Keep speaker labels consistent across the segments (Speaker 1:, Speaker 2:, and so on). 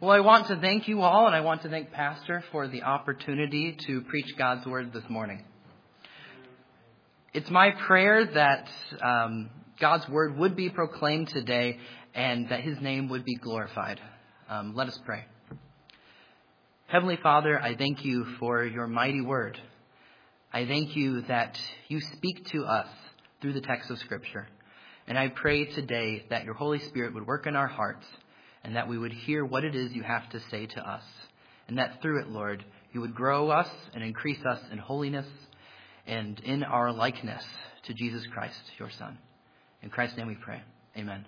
Speaker 1: Well, I want to thank you all, and I want to thank Pastor for the opportunity to preach God's Word this morning. It's my prayer that God's Word would be proclaimed today and that His name would be glorified. Let us pray. Heavenly Father, I thank you for your mighty Word. I thank you that you speak to us through the text of Scripture. And I pray today that your Holy Spirit would work in our hearts and that we would hear what it is you have to say to us. And that through it, Lord, you would grow us and increase us in holiness and in our likeness to Jesus Christ, your Son. In Christ's name we pray. Amen.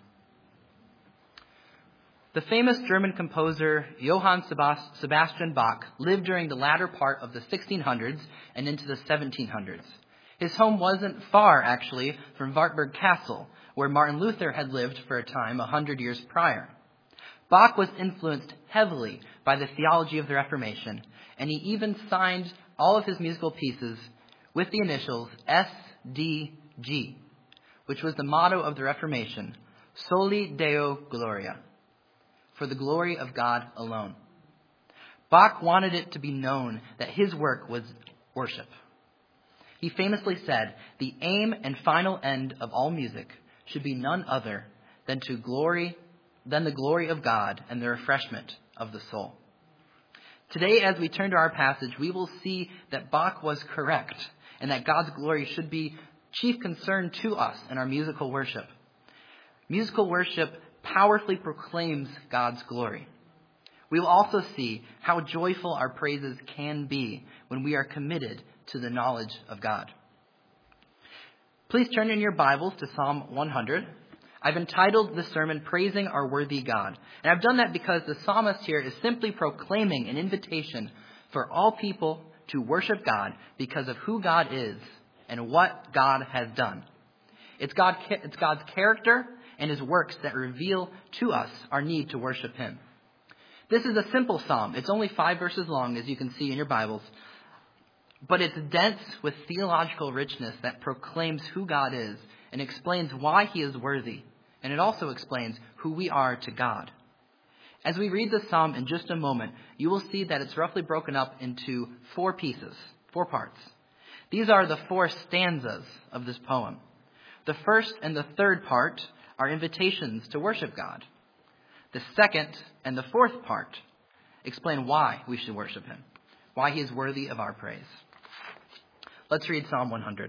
Speaker 1: The famous German composer Johann Sebastian Bach lived during the latter part of the 1600s and into the 1700s. His home wasn't far, actually, from Wartburg Castle, where Martin Luther had lived for a time 100 years prior. Bach was influenced heavily by the theology of the Reformation, and he even signed all of his musical pieces with the initials SDG, which was the motto of the Reformation, Soli Deo Gloria, for the glory of God alone. Bach wanted it to be known that his work was worship. He famously said, "The aim and final end of all music should be none other than the glory of God and the refreshment of the soul." Today, as we turn to our passage, we will see that Bach was correct and that God's glory should be chief concern to us in our musical worship. Musical worship powerfully proclaims God's glory. We will also see how joyful our praises can be when we are committed to the knowledge of God. Please turn in your Bibles to Psalm 100. I've entitled this sermon, Praising Our Worthy God. And I've done that because the psalmist here is simply proclaiming an invitation for all people to worship God because of who God is and what God has done. It's God's character and His works that reveal to us our need to worship Him. This is a simple psalm. It's only 5 verses long, as you can see in your Bibles. But it's dense with theological richness that proclaims who God is and explains why He is worthy. And it also explains who we are to God. As we read this psalm in just a moment, you will see that it's roughly broken up into 4 pieces, 4 parts. These are the 4 stanzas of this poem. The first and the third part are invitations to worship God. The second and the fourth part explain why we should worship Him, why He is worthy of our praise. Let's read Psalm 100.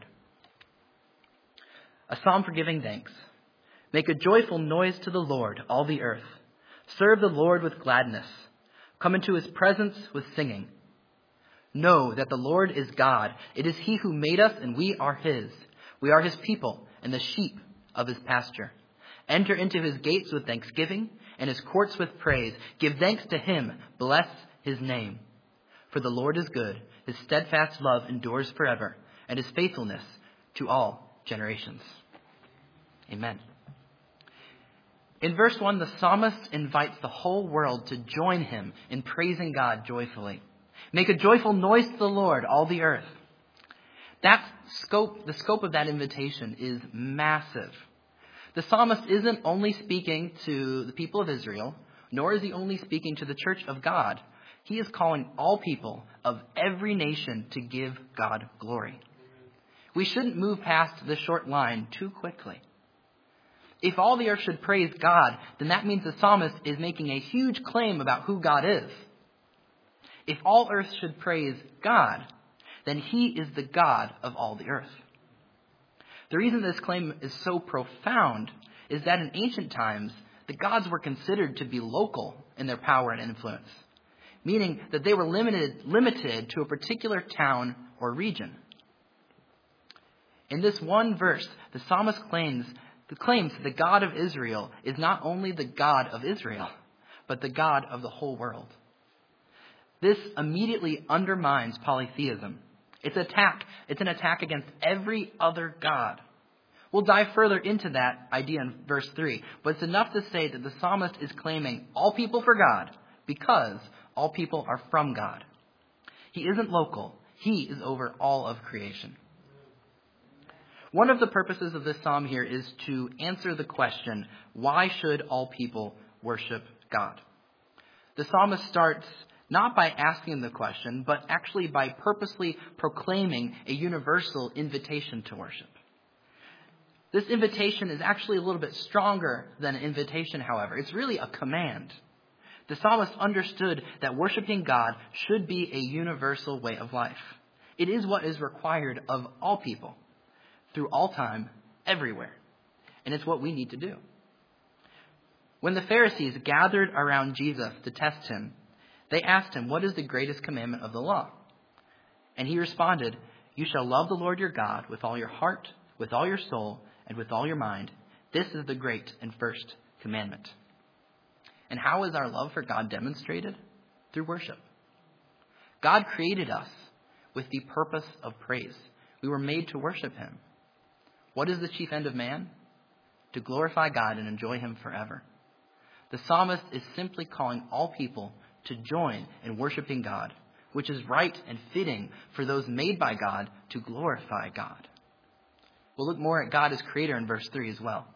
Speaker 1: A psalm for giving thanks. Make a joyful noise to the Lord, all the earth. Serve the Lord with gladness. Come into His presence with singing. Know that the Lord is God. It is He who made us, and we are His. We are His people and the sheep of His pasture. Enter into His gates with thanksgiving and His courts with praise. Give thanks to Him. Bless His name. For the Lord is good. His steadfast love endures forever, and His faithfulness to all generations. Amen. In verse 1, the psalmist invites the whole world to join him in praising God joyfully. Make a joyful noise to the Lord, all the earth. The scope of that invitation is massive. The psalmist isn't only speaking to the people of Israel, nor is he only speaking to the church of God. He is calling all people of every nation to give God glory. We shouldn't move past this short line too quickly. If all the earth should praise God, then that means the psalmist is making a huge claim about who God is. If all earth should praise God, then He is the God of all the earth. The reason this claim is so profound is that in ancient times, the gods were considered to be local in their power and influence, meaning that they were limited to a particular town or region. In this one verse, the psalmist claims that the God of Israel is not only the God of Israel, but the God of the whole world. This immediately undermines polytheism. It's an attack against every other god. We'll dive further into that idea in verse 3, but it's enough to say that the psalmist is claiming all people for God because all people are from God. He isn't local. He is over all of creation. One of the purposes of this psalm here is to answer the question, why should all people worship God? The psalmist starts not by asking the question, but actually by purposely proclaiming a universal invitation to worship. This invitation is actually a little bit stronger than an invitation, however. It's really a command. The psalmist understood that worshiping God should be a universal way of life. It is what is required of all people, through all time, everywhere. And it's what we need to do. When the Pharisees gathered around Jesus to test him, they asked him, "What is the greatest commandment of the law?" And he responded, "You shall love the Lord your God with all your heart, with all your soul, and with all your mind. This is the great and first commandment." And how is our love for God demonstrated? Through worship. God created us with the purpose of praise. We were made to worship him. What is the chief end of man? To glorify God and enjoy him forever. The psalmist is simply calling all people to join in worshiping God, which is right and fitting for those made by God to glorify God. We'll look more at God as creator in verse 3 as well.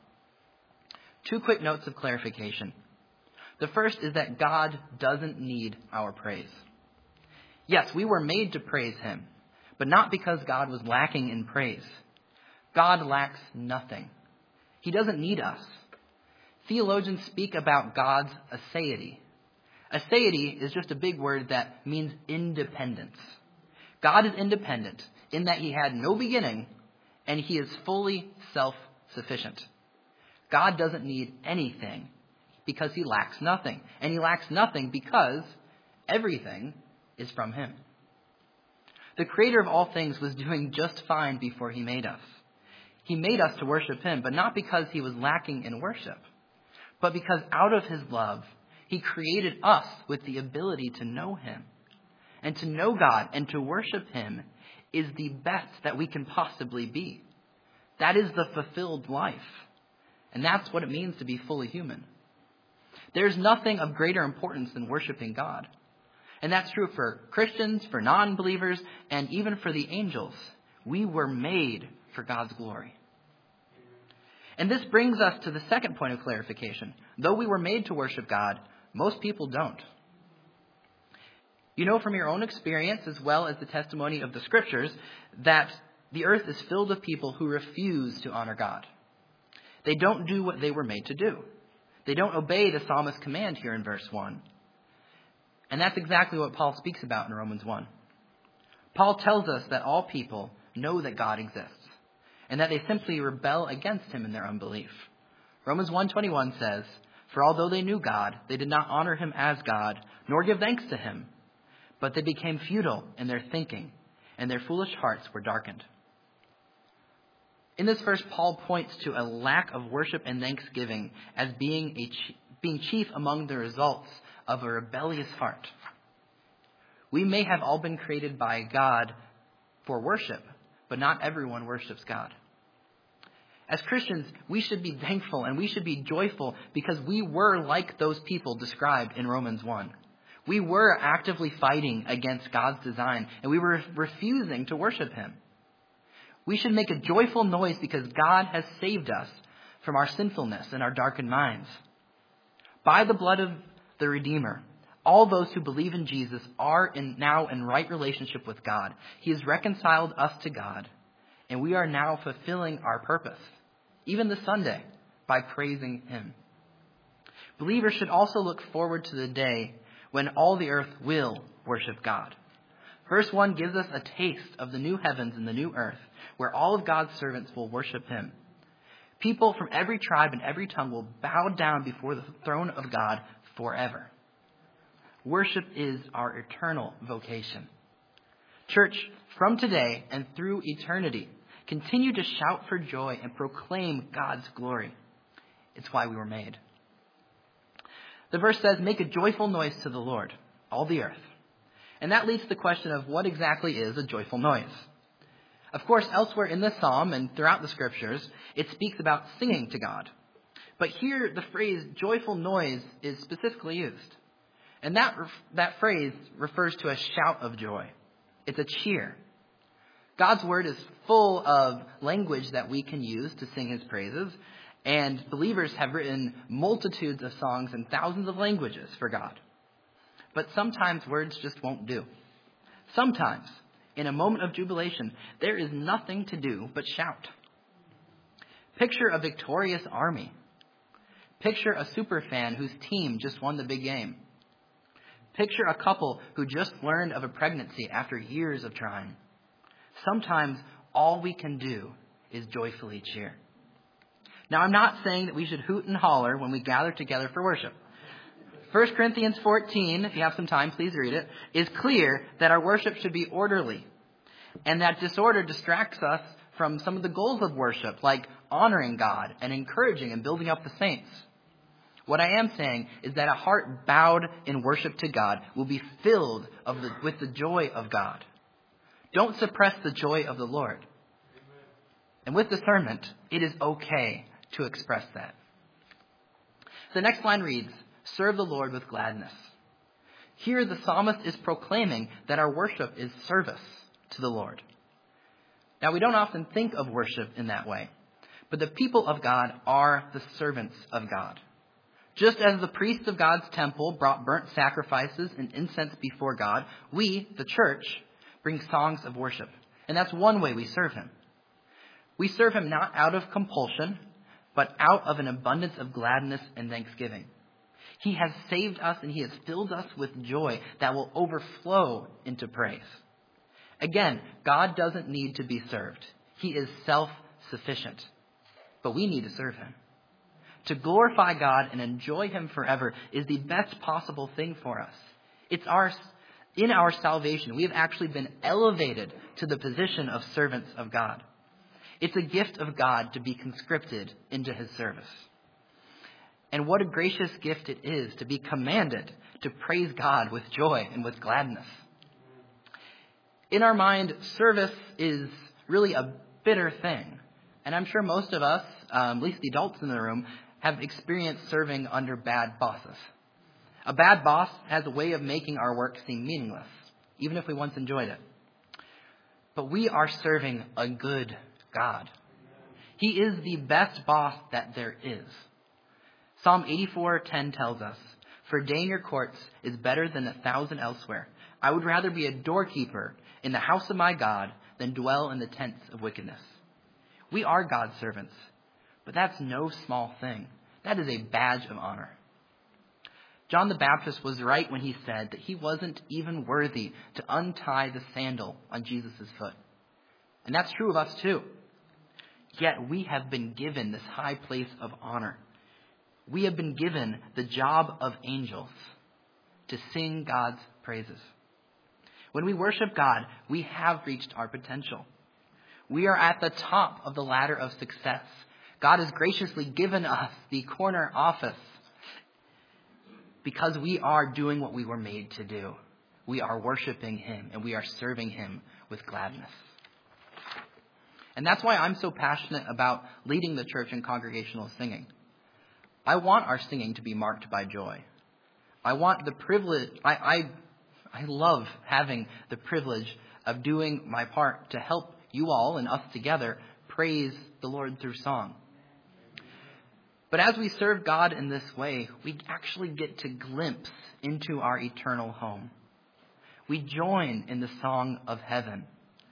Speaker 1: 2 quick notes of clarification. The first is that God doesn't need our praise. Yes, we were made to praise him, but not because God was lacking in praise. God lacks nothing. He doesn't need us. Theologians speak about God's aseity. Aseity is just a big word that means independence. God is independent in that he had no beginning and he is fully self-sufficient. God doesn't need anything because he lacks nothing. And he lacks nothing because everything is from him. The creator of all things was doing just fine before he made us. He made us to worship him, but not because he was lacking in worship, but because out of his love, he created us with the ability to know him. And to know God and to worship him is the best that we can possibly be. That is the fulfilled life. And that's what it means to be fully human. There's nothing of greater importance than worshiping God. And that's true for Christians, for non-believers, and even for the angels. We were made for God's glory. And this brings us to the second point of clarification. Though we were made to worship God, most people don't. You know from your own experience, as well as the testimony of the scriptures, that the earth is filled with people who refuse to honor God. They don't do what they were made to do. They don't obey the psalmist's command here in verse 1. And that's exactly what Paul speaks about in Romans 1. Paul tells us that all people know that God exists and that they simply rebel against him in their unbelief. Romans 1:21 says, "For although they knew God, they did not honor him as God, nor give thanks to him. But they became futile in their thinking, and their foolish hearts were darkened." In this verse, Paul points to a lack of worship and thanksgiving as being chief among the results of a rebellious heart. We may have all been created by God for worship, but not everyone worships God. As Christians, we should be thankful and we should be joyful because we were like those people described in Romans 1. We were actively fighting against God's design and we were refusing to worship him. We should make a joyful noise because God has saved us from our sinfulness and our darkened minds. By the blood of the Redeemer, all those who believe in Jesus are now in right relationship with God. He has reconciled us to God, and we are now fulfilling our purpose, even this Sunday, by praising him. Believers should also look forward to the day when all the earth will worship God. Verse 1 gives us a taste of the new heavens and the new earth, where all of God's servants will worship him. People from every tribe and every tongue will bow down before the throne of God forever. Worship is our eternal vocation. Church, from today and through eternity, continue to shout for joy and proclaim God's glory. It's why we were made. The verse says, "Make a joyful noise to the Lord, all the earth." And that leads to the question of what exactly is a joyful noise. Of course, elsewhere in this psalm and throughout the scriptures, it speaks about singing to God. But here, the phrase joyful noise is specifically used. And that phrase refers to a shout of joy. It's a cheer. God's word is full of language that we can use to sing his praises. And believers have written multitudes of songs in thousands of languages for God. But sometimes words just won't do. Sometimes, in a moment of jubilation, there is nothing to do but shout. Picture a victorious army. Picture a superfan whose team just won the big game. Picture a couple who just learned of a pregnancy after years of trying. Sometimes all we can do is joyfully cheer. Now, I'm not saying that we should hoot and holler when we gather together for worship. 1 Corinthians 14, if you have some time, please read it, is clear that our worship should be orderly, and that disorder distracts us from some of the goals of worship, like honoring God and encouraging and building up the saints. What I am saying is that a heart bowed in worship to God will be filled with the joy of God. Don't suppress the joy of the Lord. And with discernment, it is okay to express that. The next line reads, "Serve the Lord with gladness." Here the psalmist is proclaiming that our worship is service to the Lord. Now, we don't often think of worship in that way, but the people of God are the servants of God. Just as the priests of God's temple brought burnt sacrifices and incense before God, we, the church, bring songs of worship. And that's one way we serve him. We serve him not out of compulsion, but out of an abundance of gladness and thanksgiving. He has saved us and he has filled us with joy that will overflow into praise. Again, God doesn't need to be served. He is self-sufficient. But we need to serve him. To glorify God and enjoy him forever is the best possible thing for us. In our salvation, we have actually been elevated to the position of servants of God. It's a gift of God to be conscripted into his service. And what a gracious gift it is to be commanded to praise God with joy and with gladness. In our mind, service is really a bitter thing. And I'm sure most of us, at least the adults in the room, have experienced serving under bad bosses. A bad boss has a way of making our work seem meaningless, even if we once enjoyed it. But we are serving a good God. He is the best boss that there is. Psalm 84:10 tells us, "For a day in your courts is better than 1,000 elsewhere. I would rather be a doorkeeper in the house of my God than dwell in the tents of wickedness." We are God's servants, but that's no small thing. That is a badge of honor. John the Baptist was right when he said that he wasn't even worthy to untie the sandal on Jesus' foot. And that's true of us too. Yet we have been given this high place of honor. We have been given the job of angels to sing God's praises. When we worship God, we have reached our potential. We are at the top of the ladder of success. God has graciously given us the corner office because we are doing what we were made to do. We are worshiping him and we are serving him with gladness. And that's why I'm so passionate about leading the church in congregational singing. I want our singing to be marked by joy. I want the privilege, I love having the privilege of doing my part to help you all and us together praise the Lord through song. But as we serve God in this way, we actually get to glimpse into our eternal home. We join in the song of heaven.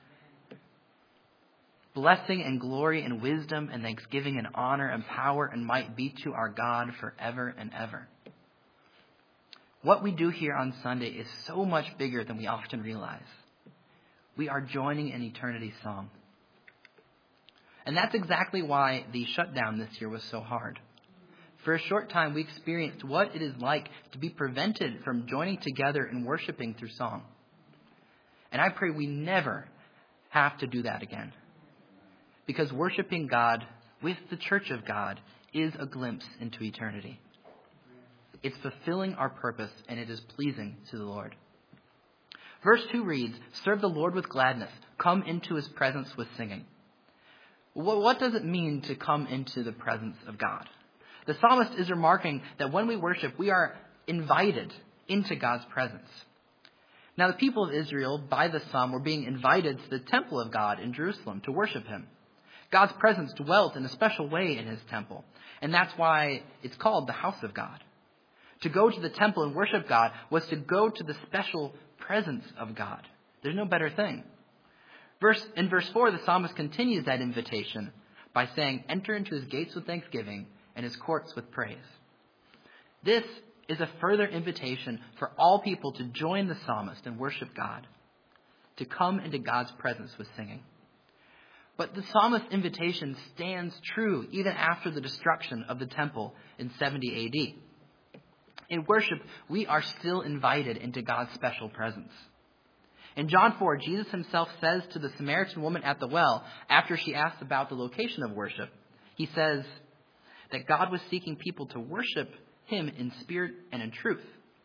Speaker 1: Blessing and glory and wisdom and thanksgiving and honor and power and might be to our God forever and ever. What we do here on Sunday is so much bigger than we often realize. We are joining in eternity's song. And that's exactly why the shutdown this year was so hard. For a short time, we experienced what it is like to be prevented from joining together and worshiping through song. And I pray we never have to do that again. Because worshiping God with the church of God is a glimpse into eternity. It's fulfilling our purpose and it is pleasing to the Lord. Verse 2 reads, "Serve the Lord with gladness. Come into his presence with singing." What does it mean to come into the presence of God? The psalmist is remarking that when we worship, we are invited into God's presence. Now, the people of Israel, by the psalm, were being invited to the temple of God in Jerusalem to worship him. God's presence dwelt in a special way in his temple, and that's why it's called the house of God. To go to the temple and worship God was to go to the special presence of God. There's no better thing. In verse 4, the psalmist continues that invitation by saying, enter into his gates with thanksgiving and his courts with praise. This is a further invitation for all people to join the psalmist and worship God, to come into God's presence with singing. But the psalmist's invitation stands true even after the destruction of the temple in 70 AD. In worship, we are still invited into God's special presence. In John 4, Jesus himself says to the Samaritan woman at the well, after she asks about the location of worship, he says that God was seeking people to worship him in spirit and in truth.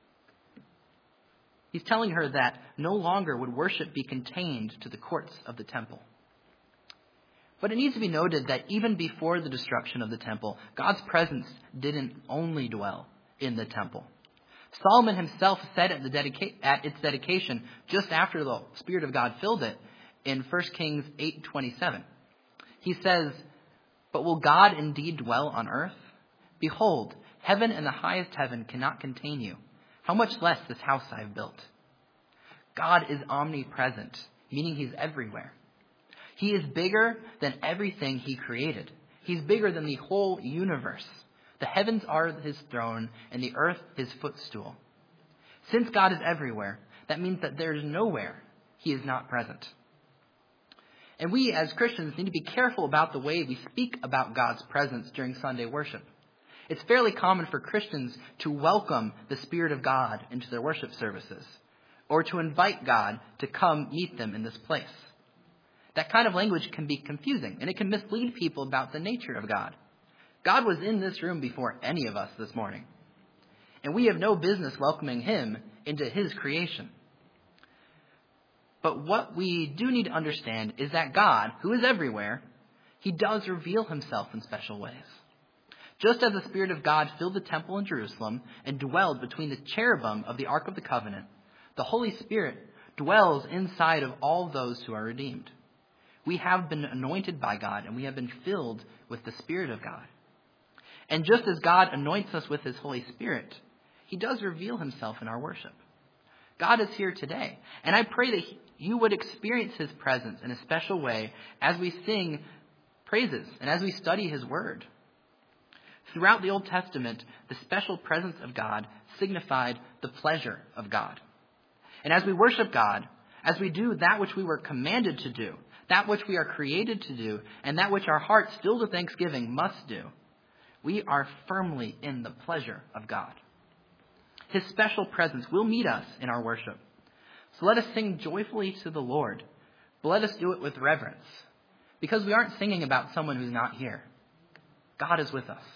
Speaker 1: He's telling her that no longer would worship be contained to the courts of the temple. But it needs to be noted that even before the destruction of the temple, God's presence didn't only dwell in the temple. Solomon himself said at its dedication, just after the Spirit of God filled it, in 1 Kings 8:27. He says, but will God indeed dwell on earth? Behold, heaven and the highest heaven cannot contain you. How much less this house I have built? God is omnipresent, meaning he's everywhere. He is bigger than everything he created. He's bigger than the whole universe. The heavens are his throne and the earth his footstool. Since God is everywhere, that means that there is nowhere he is not present. And we as Christians need to be careful about the way we speak about God's presence during Sunday worship. It's fairly common for Christians to welcome the Spirit of God into their worship services, or to invite God to come meet them in this place. That kind of language can be confusing, and it can mislead people about the nature of God. God was in this room before any of us this morning, and we have no business welcoming him into his creation. But what we do need to understand is that God, who is everywhere, he does reveal himself in special ways. Just as the Spirit of God filled the temple in Jerusalem and dwelled between the cherubim of the Ark of the Covenant, the Holy Spirit dwells inside of all those who are redeemed. We have been anointed by God, and we have been filled with the Spirit of God. And just as God anoints us with his Holy Spirit, he does reveal himself in our worship. God is here today, and I pray that you would experience his presence in a special way as we sing praises and as we study his word. Throughout the Old Testament, the special presence of God signified the pleasure of God. And as we worship God, as we do that which we were commanded to do, that which we are created to do, and that which our hearts filled with thanksgiving must do, we are firmly in the pleasure of God. His special presence will meet us in our worship. So let us sing joyfully to the Lord, but let us do it with reverence, because we aren't singing about someone who's not here. God is with us.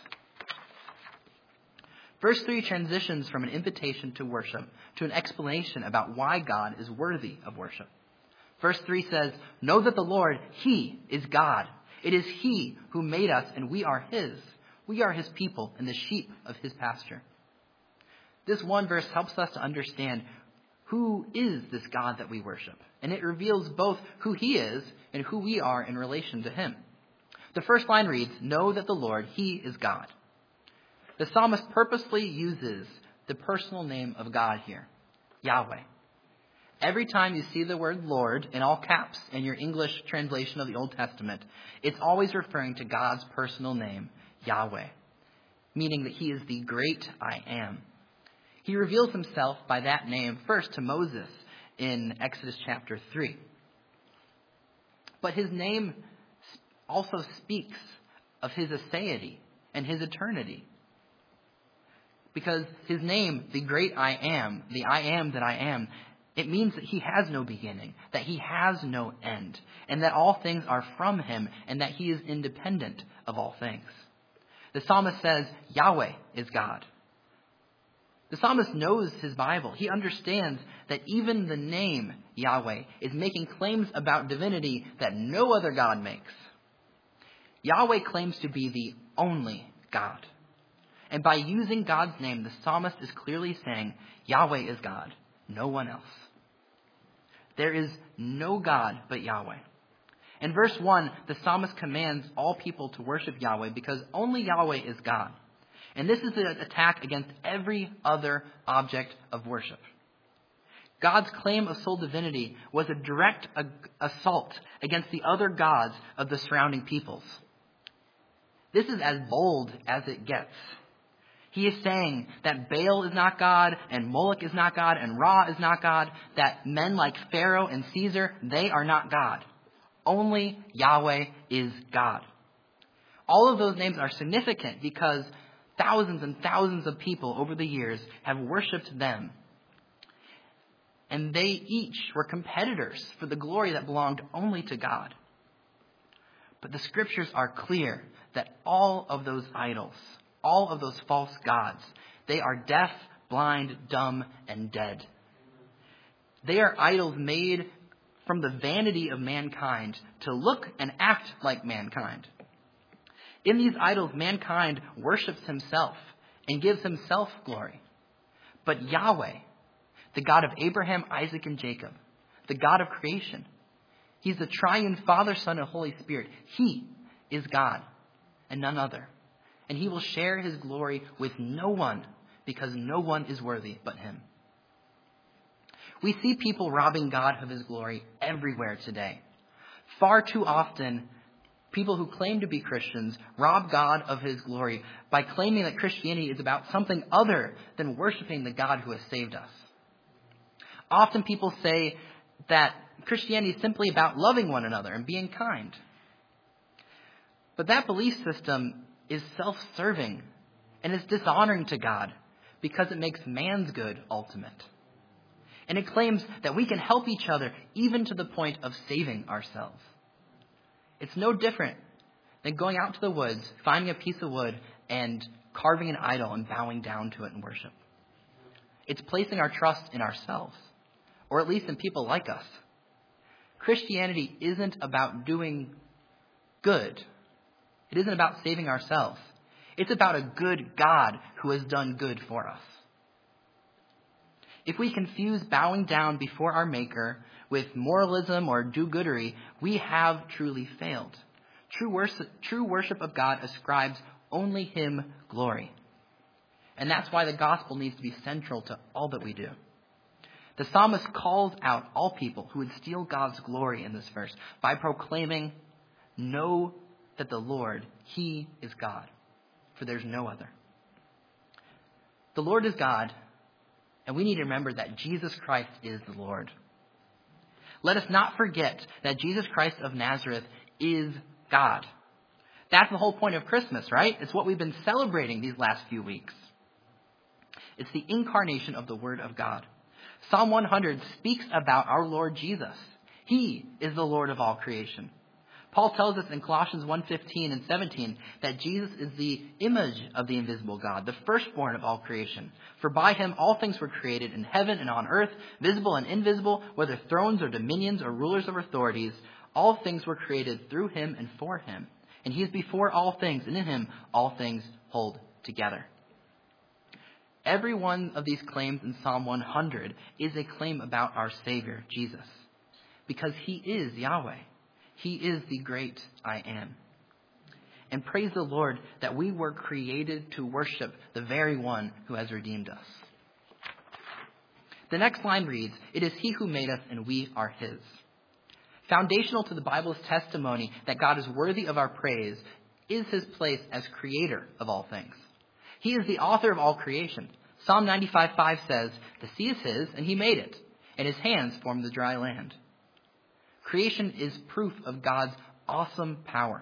Speaker 1: Verse 3 transitions from an invitation to worship to an explanation about why God is worthy of worship. Verse 3 says, know that the Lord, he is God. It is he who made us, and we are his. We are his people and the sheep of his pasture. This one verse helps us to understand who is this God that we worship. And it reveals both who he is and who we are in relation to him. The first line reads, know that the Lord, he is God. The psalmist purposely uses the personal name of God here, Yahweh. Every time you see the word Lord in all caps in your English translation of the Old Testament, it's always referring to God's personal name, Yahweh, meaning that he is the great I am. He reveals himself by that name first to Moses in Exodus chapter 3. But his name also speaks of his aseity and his eternity. Because his name, the great I am that I am, it means that he has no beginning, that he has no end, and that all things are from him, and that he is independent of all things. The psalmist says, Yahweh is God. The psalmist knows his Bible. He understands that even the name Yahweh is making claims about divinity that no other God makes. Yahweh claims to be the only God. And by using God's name, the psalmist is clearly saying, Yahweh is God, no one else. There is no God but Yahweh. In verse 1, the psalmist commands all people to worship Yahweh because only Yahweh is God. And this is an attack against every other object of worship. God's claim of sole divinity was a direct assault against the other gods of the surrounding peoples. This is as bold as it gets. He is saying that Baal is not God, and Moloch is not God, and Ra is not God, that men like Pharaoh and Caesar, they are not God. Only Yahweh is God. All of those names are significant because thousands and thousands of people over the years have worshipped them. And they each were competitors for the glory that belonged only to God. But the scriptures are clear that all of those idols, all of those false gods, they are deaf, blind, dumb, and dead. They are idols made from the vanity of mankind to look and act like mankind. In these idols, mankind worships himself and gives himself glory. But Yahweh, the God of Abraham, Isaac, and Jacob, the God of creation, He's the triune Father, Son, and Holy Spirit. He is God and none other. And He will share His glory with no one because no one is worthy but Him. We see people robbing God of His glory everywhere today. Far too often, people who claim to be Christians rob God of His glory by claiming that Christianity is about something other than worshiping the God who has saved us. Often people say that Christianity is simply about loving one another and being kind. But that belief system is self-serving and is dishonoring to God because it makes man's good ultimate. And it claims that we can help each other even to the point of saving ourselves. It's no different than going out to the woods, finding a piece of wood, and carving an idol and bowing down to it in worship. It's placing our trust in ourselves, or at least in people like us. Christianity isn't about doing good. It isn't about saving ourselves. It's about a good God who has done good for us. If we confuse bowing down before our Maker with moralism or do-goodery, we have truly failed. True worship of God ascribes only Him glory. And that's why the gospel needs to be central to all that we do. The psalmist calls out all people who would steal God's glory in this verse by proclaiming, "Know that the Lord, He is God, for there's no other." The Lord is God, and we need to remember that Jesus Christ is the Lord. Let us not forget that Jesus Christ of Nazareth is God. That's the whole point of Christmas, right? It's what we've been celebrating these last few weeks. It's the incarnation of the Word of God. Psalm 100 speaks about our Lord Jesus. He is the Lord of all creation. Paul tells us in Colossians 1:15 and 17 that Jesus is the image of the invisible God, the firstborn of all creation. For by Him all things were created in heaven and on earth, visible and invisible, whether thrones or dominions or rulers or authorities. All things were created through Him and for Him. And He is before all things, and in Him all things hold together. Every one of these claims in Psalm 100 is a claim about our Savior, Jesus, because He is Yahweh. He is the great I am. And praise the Lord that we were created to worship the very one who has redeemed us. The next line reads, "It is He who made us and we are His." Foundational to the Bible's testimony that God is worthy of our praise is His place as creator of all things. He is the author of all creation. Psalm 95:5 says, "The sea is His and He made it, and His hands formed the dry land." Creation is proof of God's awesome power.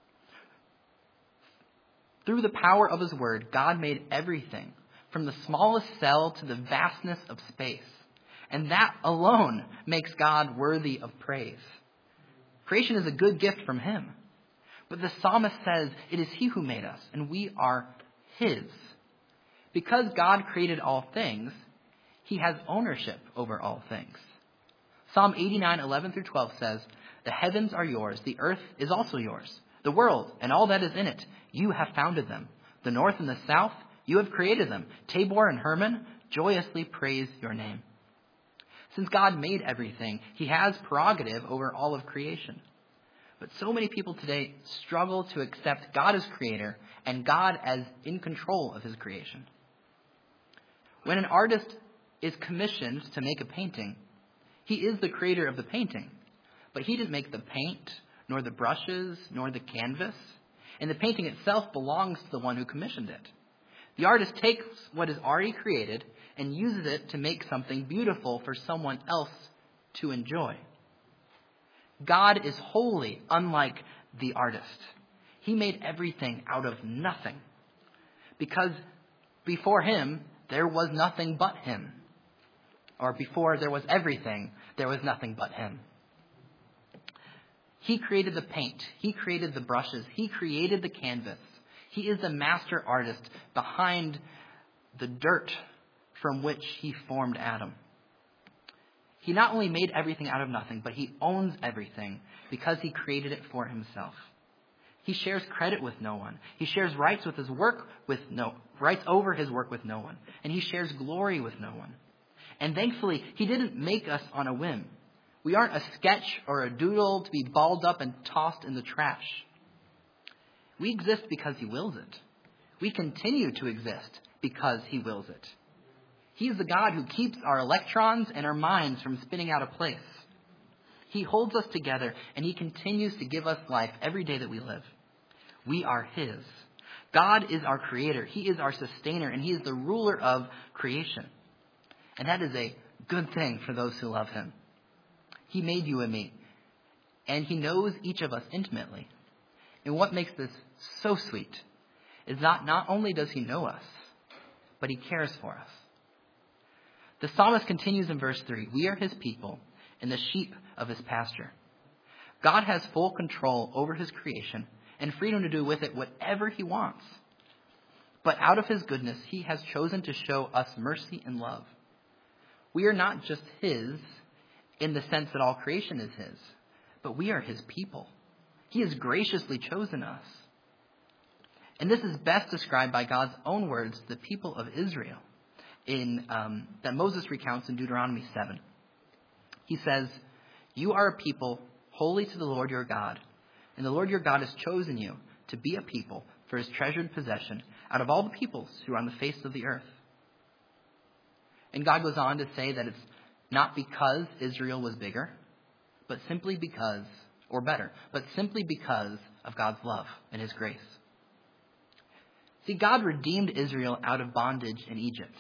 Speaker 1: Through the power of His Word, God made everything, from the smallest cell to the vastness of space. And that alone makes God worthy of praise. Creation is a good gift from Him. But the psalmist says it is He who made us, and we are His. Because God created all things, He has ownership over all things. Psalm 89:11 through 12 says, "The heavens are yours, the earth is also yours. The world and all that is in it, you have founded them. The north and the south, you have created them. Tabor and Hermon, joyously praise your name." Since God made everything, He has prerogative over all of creation. But so many people today struggle to accept God as creator and God as in control of his creation. When an artist is commissioned to make a painting, he is the creator of the painting. But he didn't make the paint, nor the brushes, nor the canvas. And the painting itself belongs to the one who commissioned it. The artist takes what is already created and uses it to make something beautiful for someone else to enjoy. God is holy, unlike the artist. He made everything out of nothing. Because before him, there was nothing but him. Or before there was everything, there was nothing but him. He created the paint. He created the brushes. He created the canvas. He is the master artist behind the dirt from which he formed Adam. He not only made everything out of nothing, but he owns everything because he created it for himself. He shares credit with no one. He shares rights over his work with no one. And he shares glory with no one. And thankfully, he didn't make us on a whim. We aren't a sketch or a doodle to be balled up and tossed in the trash. We exist because he wills it. We continue to exist because he wills it. He is the God who keeps our electrons and our minds from spinning out of place. He holds us together and he continues to give us life every day that we live. We are his. God is our creator. He is our sustainer and he is the ruler of creation. And that is a good thing for those who love him. He made you and me. And he knows each of us intimately. And what makes this so sweet is that not only does he know us, but he cares for us. The psalmist continues in verse 3, "We are his people and the sheep of his pasture." God has full control over his creation and freedom to do with it whatever he wants. But out of his goodness, he has chosen to show us mercy and love. We are not just his in the sense that all creation is his, but we are his people. He has graciously chosen us. And this is best described by God's own words to the people of Israel that Moses recounts in Deuteronomy 7. He says, "You are a people holy to the Lord your God, and the Lord your God has chosen you to be a people for his treasured possession out of all the peoples who are on the face of the earth." And God goes on to say that it's not because Israel was bigger, but simply because of God's love and his grace. See, God redeemed Israel out of bondage in Egypt.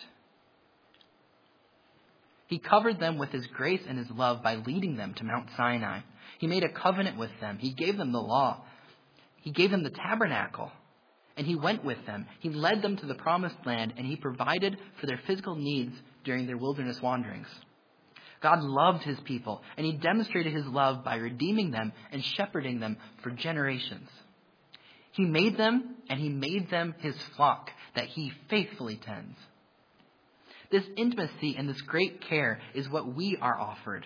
Speaker 1: He covered them with his grace and his love by leading them to Mount Sinai. He made a covenant with them. He gave them the law. He gave them the tabernacle. And he went with them. He led them to the promised land, and he provided for their physical needs during their wilderness wanderings. God loved his people, and he demonstrated his love by redeeming them and shepherding them for generations. He made them, and he made them his flock that he faithfully tends. This intimacy and this great care is what we are offered.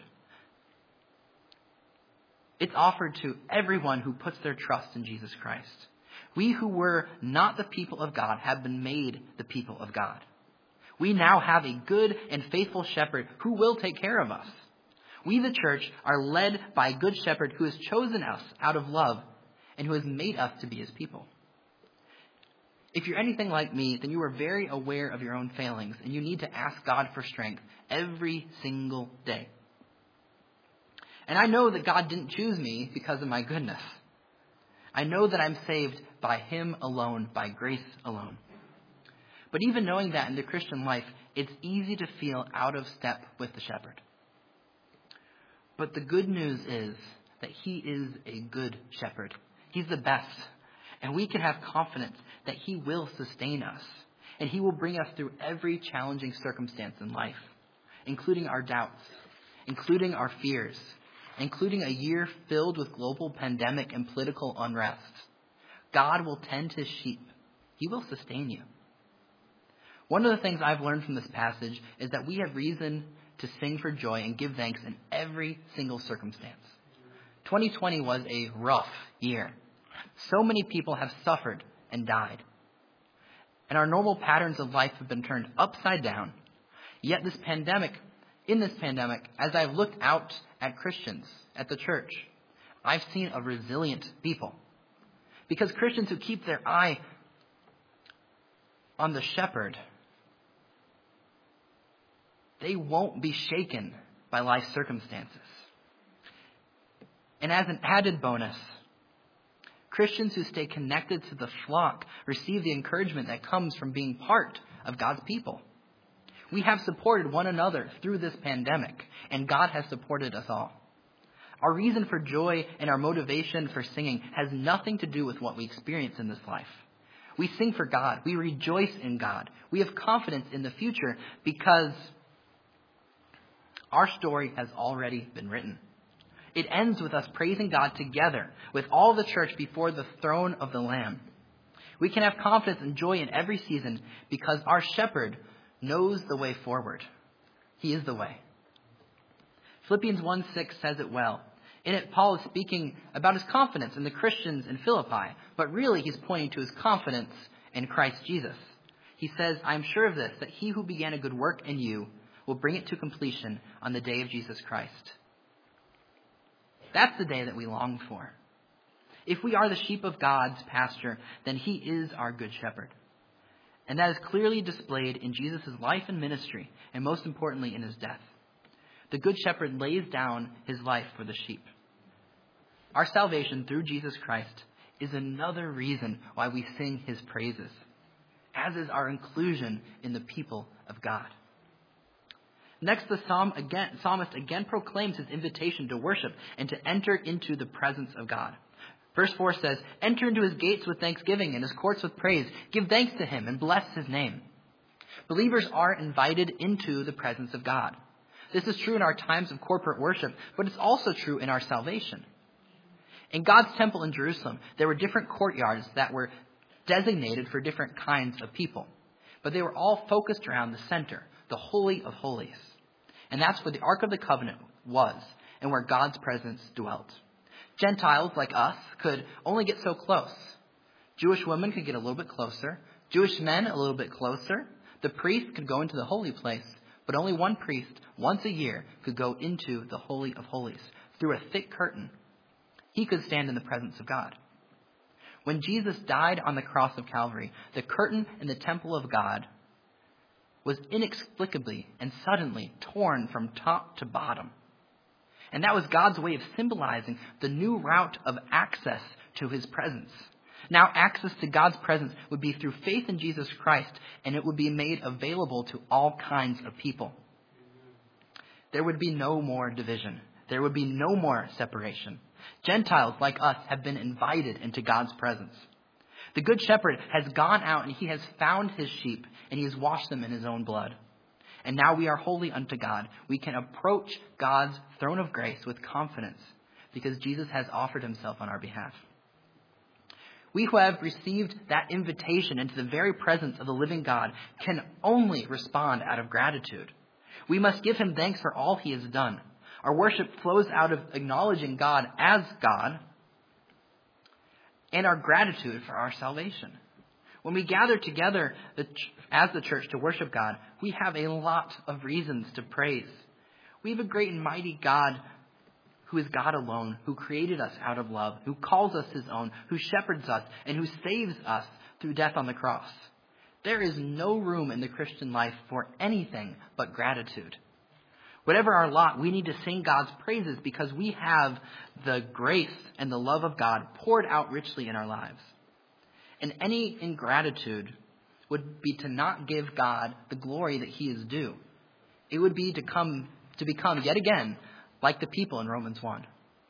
Speaker 1: It's offered to everyone who puts their trust in Jesus Christ. We who were not the people of God have been made the people of God. We now have a good and faithful shepherd who will take care of us. We, the church, are led by a good shepherd who has chosen us out of love and who has made us to be his people. If you're anything like me, then you are very aware of your own failings, and you need to ask God for strength every single day. And I know that God didn't choose me because of my goodness. I know that I'm saved by him alone, by grace alone. But even knowing that in the Christian life, it's easy to feel out of step with the shepherd. But the good news is that he is a good shepherd. He's the best. And we can have confidence that he will sustain us. And he will bring us through every challenging circumstance in life, including our doubts, including our fears, including a year filled with global pandemic and political unrest. God will tend to his sheep. He will sustain you. One of the things I've learned from this passage is that we have reason to sing for joy and give thanks in every single circumstance. 2020 was a rough year. So many people have suffered and died. And our normal patterns of life have been turned upside down. Yet in this pandemic, as I've looked out at Christians, at the church, I've seen a resilient people. Because Christians who keep their eye on the shepherd, they won't be shaken by life circumstances. And as an added bonus, Christians who stay connected to the flock receive the encouragement that comes from being part of God's people. We have supported one another through this pandemic, and God has supported us all. Our reason for joy and our motivation for singing has nothing to do with what we experience in this life. We sing for God. We rejoice in God. We have confidence in the future because our story has already been written. It ends with us praising God together with all the church before the throne of the Lamb. We can have confidence and joy in every season because our shepherd knows the way forward. He is the way. Philippians 1:6 says it well. In it, Paul is speaking about his confidence in the Christians in Philippi, but really he's pointing to his confidence in Christ Jesus. He says, I am sure of this, that he who began a good work in you will bring it to completion on the day of Jesus Christ. That's the day that we long for. If we are the sheep of God's pasture, then he is our good shepherd. And that is clearly displayed in Jesus' life and ministry, and most importantly in his death. The good shepherd lays down his life for the sheep. Our salvation through Jesus Christ is another reason why we sing his praises, as is our inclusion in the people of God. Next, the psalmist again proclaims his invitation to worship and to enter into the presence of God. Verse 4 says, enter into his gates with thanksgiving and his courts with praise. Give thanks to him and bless his name. Believers are invited into the presence of God. This is true in our times of corporate worship, but it's also true in our salvation. In God's temple in Jerusalem, there were different courtyards that were designated for different kinds of people. But they were all focused around the center, the Holy of Holies. And that's where the Ark of the Covenant was and where God's presence dwelt. Gentiles like us could only get so close. Jewish women could get a little bit closer. Jewish men a little bit closer. The priest could go into the holy place. But only one priest, once a year, could go into the Holy of Holies through a thick curtain. He could stand in the presence of God. When Jesus died on the cross of Calvary, the curtain in the temple of God was inexplicably and suddenly torn from top to bottom. And that was God's way of symbolizing the new route of access to his presence. Now access to God's presence would be through faith in Jesus Christ, and it would be made available to all kinds of people. There would be no more division. There would be no more separation. Gentiles like us have been invited into God's presence. The Good Shepherd has gone out and he has found his sheep and he has washed them in his own blood. And now we are holy unto God. We can approach God's throne of grace with confidence because Jesus has offered himself on our behalf. We who have received that invitation into the very presence of the living God can only respond out of gratitude. We must give him thanks for all he has done. Our worship flows out of acknowledging God as God and our gratitude for our salvation. When we gather together as the church to worship God, we have a lot of reasons to praise. We have a great and mighty God who is God alone, who created us out of love, who calls us his own, who shepherds us, and who saves us through death on the cross. There is no room in the Christian life for anything but gratitude. Whatever our lot, we need to sing God's praises because we have the grace and the love of God poured out richly in our lives. And any ingratitude would be to not give God the glory that he is due. It would be to become yet again like the people in Romans 1.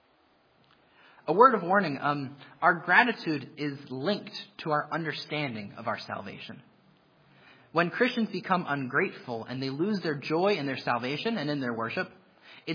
Speaker 1: A word of warning, our gratitude is linked to our understanding of our salvation. When Christians become ungrateful and they lose their joy in their salvation and in their worship, it's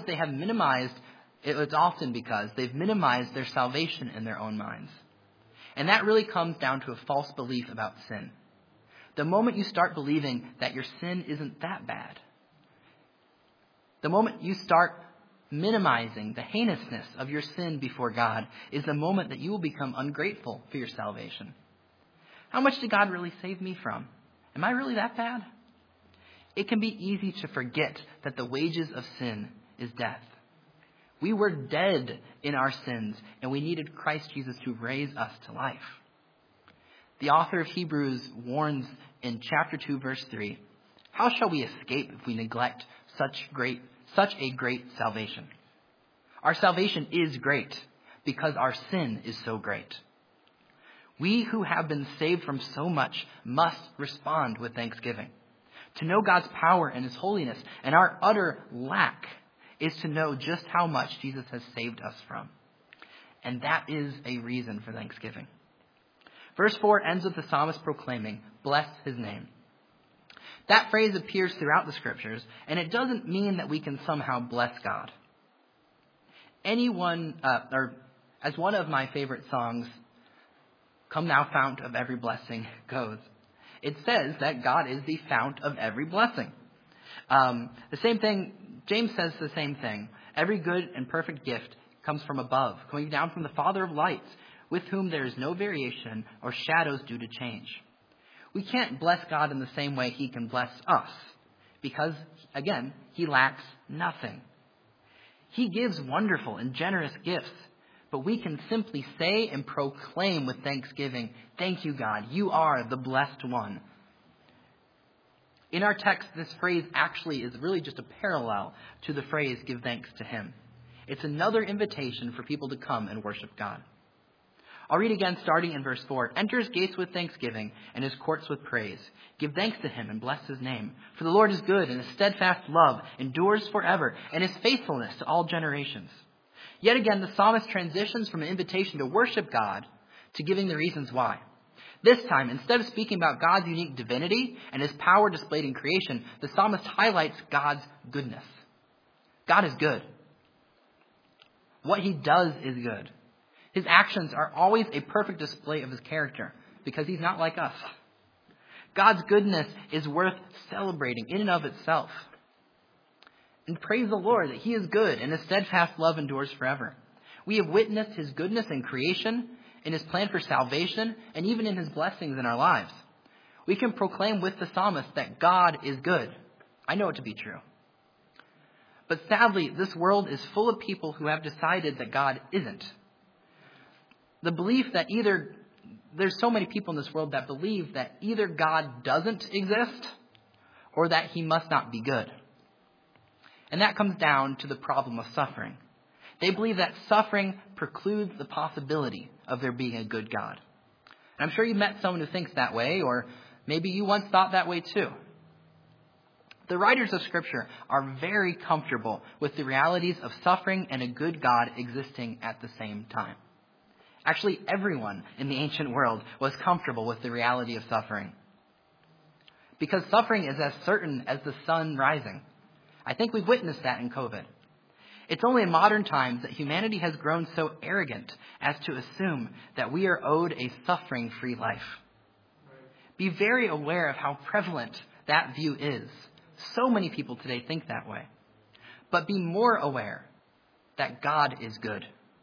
Speaker 1: often because they've minimized their salvation in their own minds. And that really comes down to a false belief about sin. The moment you start believing that your sin isn't that bad, the moment you start minimizing the heinousness of your sin before God is the moment that you will become ungrateful for your salvation. How much did God really save me from? Am I really that bad? It can be easy to forget that the wages of sin is death. We were dead in our sins, and we needed Christ Jesus to raise us to life. The author of Hebrews warns in chapter 2, verse 3, how shall we escape if we neglect such a great salvation? Our salvation is great because our sin is so great. We who have been saved from so much must respond with thanksgiving. To know God's power and his holiness and our utter lack is to know just how much Jesus has saved us from. And that is a reason for thanksgiving. Verse 4 ends with the psalmist proclaiming, "Bless his name." That phrase appears throughout the scriptures, and it doesn't mean that we can somehow bless God. As one of my favorite songs, "Come Thou Fount of Every Blessing," goes, it says that God is the fount of every blessing. The same thing, James says the same thing. Every good and perfect gift comes from above, coming down from the Father of lights, with whom there is no variation or shadows due to change. We can't bless God in the same way he can bless us, because, again, he lacks nothing. He gives wonderful and generous gifts, but we can simply say and proclaim with thanksgiving, "Thank you, God, you are the blessed one." In our text, this phrase actually is really just a parallel to the phrase, "Give thanks to him." It's another invitation for people to come and worship God. I'll read again starting in verse 4. "Enter his gates with thanksgiving and his courts with praise. Give thanks to him and bless his name. For the Lord is good, and his steadfast love endures forever, and his faithfulness to all generations." Yet again, the psalmist transitions from an invitation to worship God to giving the reasons why. This time, instead of speaking about God's unique divinity and his power displayed in creation, the psalmist highlights God's goodness. God is good. What he does is good. His actions are always a perfect display of his character because he's not like us. God's goodness is worth celebrating in and of itself. And praise the Lord that he is good and his steadfast love endures forever. We have witnessed his goodness in creation, in his plan for salvation, and even in his blessings in our lives. We can proclaim with the psalmist that God is good. I know it to be true. But sadly, this world is full of people who have decided that God isn't. The belief that there's so many people in this world that believe that either God doesn't exist or that he must not be good. And that comes down to the problem of suffering. They believe that suffering precludes the possibility of there being a good God. And I'm sure you've met someone who thinks that way, or maybe you once thought that way too. The writers of Scripture are very comfortable with the realities of suffering and a good God existing at the same time. Actually, everyone in the ancient world was comfortable with the reality of suffering. Because suffering is as certain as the sun rising. I think we've witnessed that in COVID. It's only in modern times that humanity has grown so arrogant as to assume that we are owed a suffering-free life. Be very aware of how prevalent that view is. So many people today think that way. But be more aware that God is good.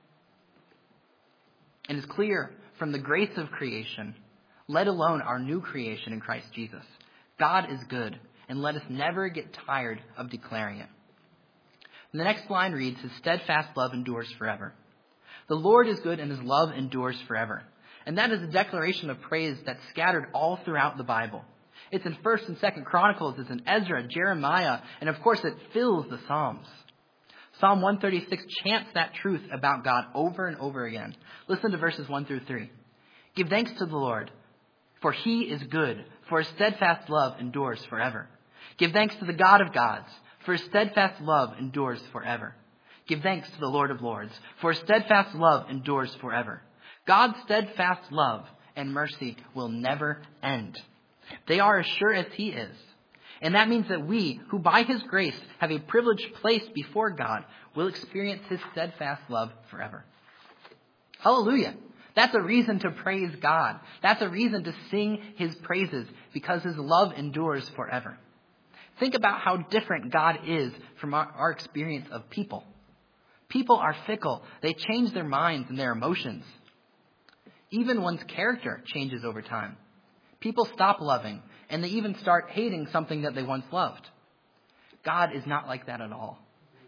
Speaker 1: It is clear from the grace of creation, let alone our new creation in Christ Jesus. God is good, and let us never get tired of declaring it. And the next line reads, "His steadfast love endures forever." The Lord is good, and his love endures forever. And that is a declaration of praise that's scattered all throughout the Bible. It's in 1st and 2nd Chronicles, it's in Ezra, Jeremiah, and of course it fills the Psalms. Psalm 136 chants that truth about God over and over again. Listen to verses 1 through 3. "Give thanks to the Lord, for he is good, for his steadfast love endures forever. Give thanks to the God of gods, for his steadfast love endures forever. Give thanks to the Lord of lords, for his steadfast love endures forever." God's steadfast love and mercy will never end. They are as sure as he is. And that means that we, who by his grace have a privileged place before God, will experience his steadfast love forever. Hallelujah. That's a reason to praise God. That's a reason to sing his praises, because his love endures forever. Think about how different God is from our experience of people. People are fickle. They change their minds and their emotions. Even one's character changes over time. People stop loving, and they even start hating something that they once loved. God is not like that at all.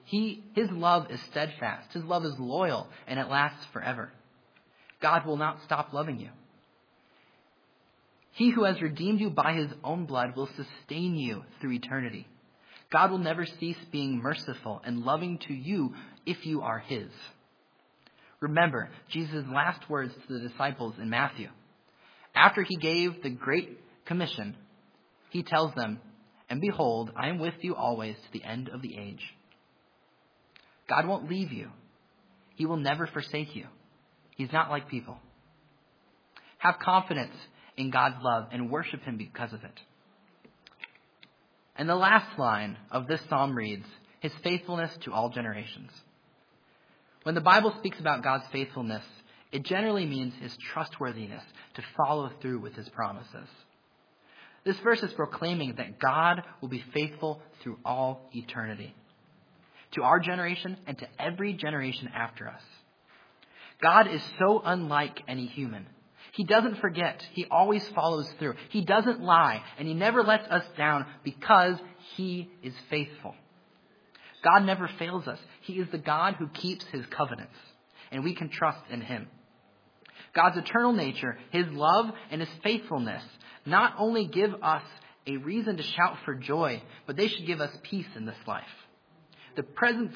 Speaker 1: His love is steadfast. His love is loyal, and it lasts forever. God will not stop loving you. He who has redeemed you by his own blood will sustain you through eternity. God will never cease being merciful and loving to you if you are his. Remember Jesus' last words to the disciples in Matthew. After he gave the Great Commission, he tells them, "And behold, I am with you always to the end of the age." God won't leave you. He will never forsake you. He's not like people. Have confidence in God's love and worship him because of it. And the last line of this psalm reads, "His faithfulness to all generations." When the Bible speaks about God's faithfulness, it generally means his trustworthiness to follow through with his promises. This verse is proclaiming that God will be faithful through all eternity, to our generation and to every generation after us. God is so unlike any human. He doesn't forget. He always follows through. He doesn't lie, and he never lets us down because he is faithful. God never fails us. He is the God who keeps his covenants, and we can trust in him. God's eternal nature, his love, and his faithfulness not only give us a reason to shout for joy, but they should give us peace in this life. The presence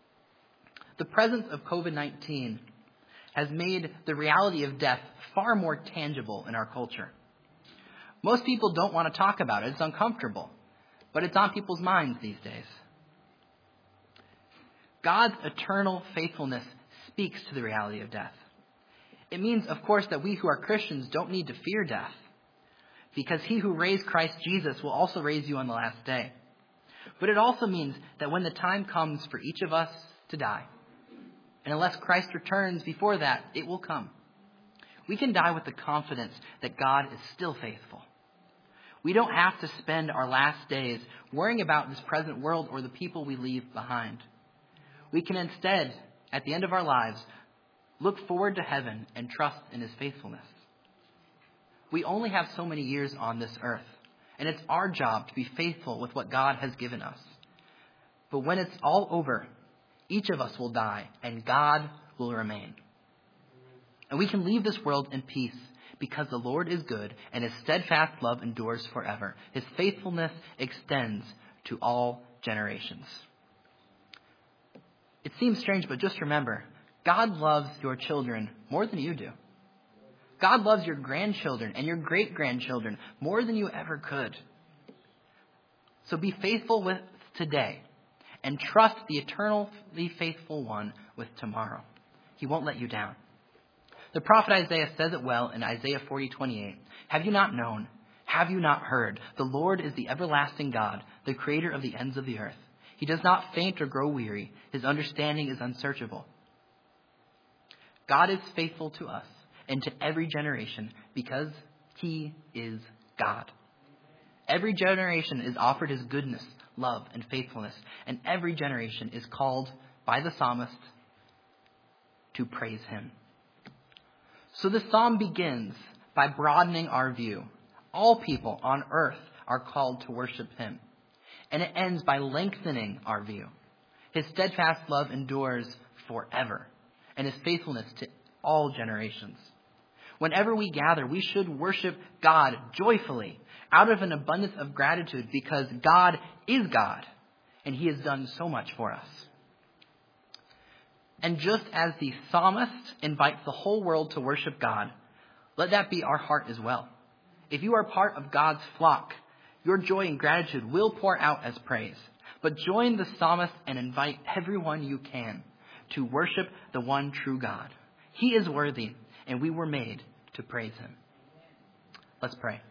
Speaker 1: of COVID-19 has made the reality of death far more tangible in our culture. Most people don't want to talk about it. It's uncomfortable, but it's on people's minds these days. God's eternal faithfulness speaks to the reality of death. It means, of course, that we who are Christians don't need to fear death, because he who raised Christ Jesus will also raise you on the last day. But it also means that when the time comes for each of us to die, and unless Christ returns before that, it will come, we can die with the confidence that God is still faithful. We don't have to spend our last days worrying about this present world or the people we leave behind. We can instead, at the end of our lives, look forward to heaven and trust in his faithfulness. We only have so many years on this earth, and it's our job to be faithful with what God has given us. But when it's all over, each of us will die, and God will remain. And we can leave this world in peace because the Lord is good, and his steadfast love endures forever. His faithfulness extends to all generations. It seems strange, but just remember, God loves your children more than you do. God loves your grandchildren and your great-grandchildren more than you ever could. So be faithful with today and trust the eternally faithful one with tomorrow. He won't let you down. The prophet Isaiah says it well in Isaiah 40:28. Have you not known? Have you not heard? The Lord is the everlasting God, the creator of the ends of the earth. He does not faint or grow weary. His understanding is unsearchable. God is faithful to us and to every generation because he is God. Every generation is offered his goodness, love, and faithfulness, and every generation is called by the psalmist to praise him. So the psalm begins by broadening our view. All people on earth are called to worship him. And it ends by lengthening our view. His steadfast love endures forever, and his faithfulness to all generations. Whenever we gather, we should worship God joyfully out of an abundance of gratitude because God is God, and he has done so much for us. And just as the psalmist invites the whole world to worship God, let that be our heart as well. If you are part of God's flock, your joy and gratitude will pour out as praise. But join the psalmist and invite everyone you can to worship the one true God. He is worthy, and we were made to praise him. Let's pray.